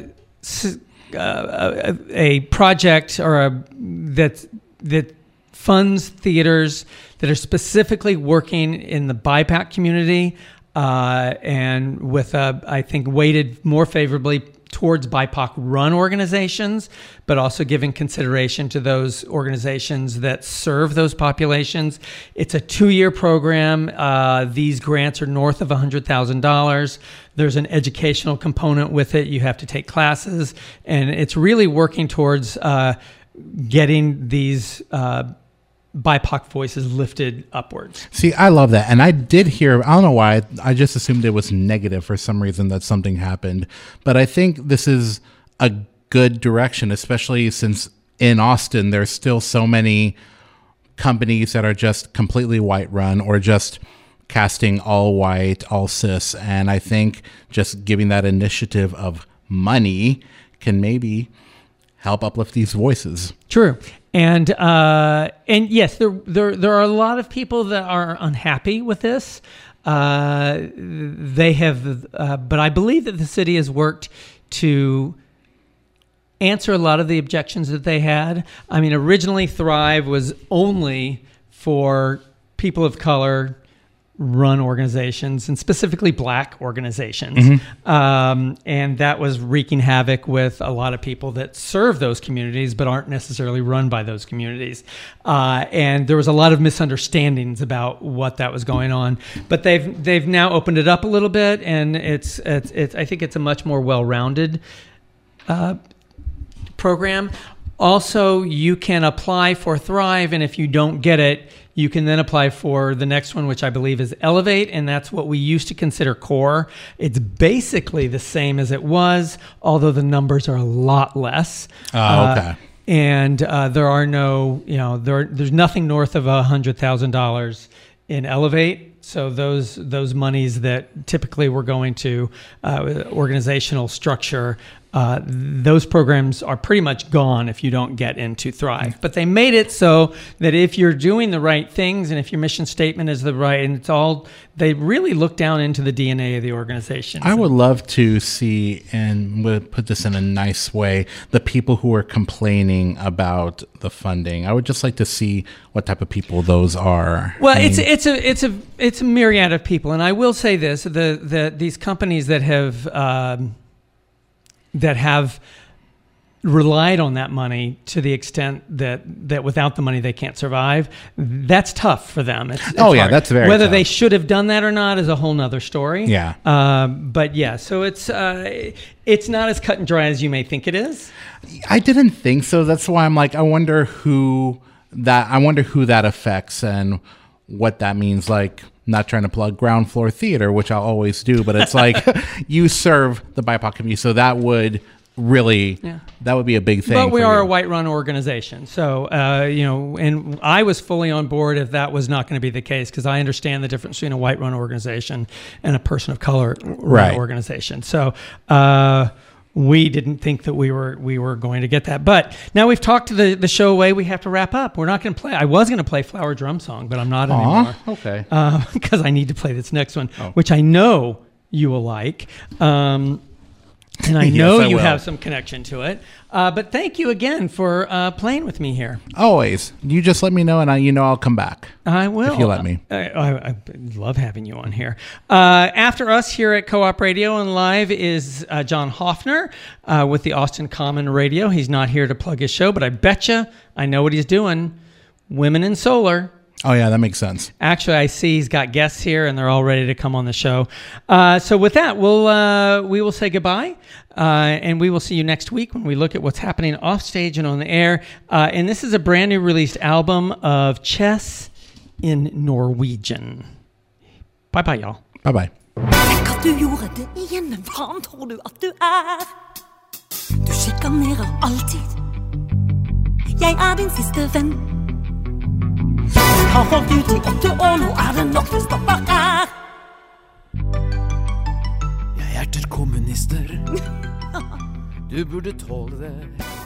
project that funds theaters that are specifically working in the BIPOC community and with I think weighted more favorably towards BIPOC-run organizations, but also giving consideration to those organizations that serve those populations. It's a 2-year program. These grants are north of $100,000. There's an educational component with it. You have to take classes, and it's really working towards getting these BIPOC voices lifted upwards. See, I love that. And I did hear, I don't know why, I just assumed it was negative for some reason that something happened. But I think this is a good direction, especially since in Austin, there's still so many companies that are just completely white run or just casting all white, all cis. And I think just giving that initiative of money can maybe help uplift these voices. True. And yes, there are a lot of people that are unhappy with this. They have, but I believe that the city has worked to answer a lot of the objections that they had. I mean, originally Thrive was only for people of color run organizations, and specifically Black organizations. And that was wreaking havoc with a lot of people that serve those communities but aren't necessarily run by those communities. And there was a lot of misunderstandings about what that was going on. But they've now opened it up a little bit, and it's I think it's a much more well-rounded program. Also, you can apply for Thrive, and if you don't get it, you can then apply for the next one, which I believe is Elevate, and that's what we used to consider core. It's basically the same as it was, although the numbers are a lot less. Okay. And there are no, there's nothing north of $100,000 in Elevate. So those monies that typically were going to organizational structure, those programs are pretty much gone if you don't get into Thrive. But they made it so that if you're doing the right things and if your mission statement is the right, and it's all, they really look down into the DNA of the organization. I would love to see, and we'll put this in a nice way, the people who are complaining about the funding. I would just like to see what type of people those are. Well, it's a myriad of people, and I will say this: these companies that have relied on that money to the extent that without the money they can't survive, that's tough for them. It's hard. That's very Whether tough. they should have done that or not is a whole nother story. Yeah. But yeah, so it's not as cut and dry as you may think it is. I didn't think so. That's why I'm like, I wonder who that affects and what that means. Like, not trying to plug Ground Floor Theater, which I'll always do, but it's like you serve the BIPOC community, so that would really that would be a big thing. But we for are you. a white-run organization, so and I was fully on board if that was not going to be the case, because I understand the difference between a white-run organization and a person of color run organization. So we didn't think that we were going to get that. But now we've talked to the show away. We have to wrap up. We're not going to play. I was going to play Flower Drum Song, but I'm not anymore. Okay. Because I need to play this next one, which I know you will like. And I know you have some connection to it. But thank you again for playing with me here. Always. You just let me know, and I'll come back. I will. If you let me. I love having you on here. After us here at Co-op Radio and Live is John Hoffner with the Austin Common Radio. He's not here to plug his show, but I betcha I know what he's doing. Women in Solar. Oh, yeah, that makes sense. Actually, I see he's got guests here, and they're all ready to come on the show. So with that, we will say goodbye, and we will see you next week when we look at what's happening off stage and on the air. And this is a brand new released album of Chess in Norwegian. Bye-bye, y'all. Bye-bye. Tenk at du gjorde det igjen, men faen tror du at du er? Du sjikanerer alltid. Jeg din siste venn. Har holdt ut I 8 år, nå det nok vi stopper her. Jeg til kommunister. Du burde tåle det.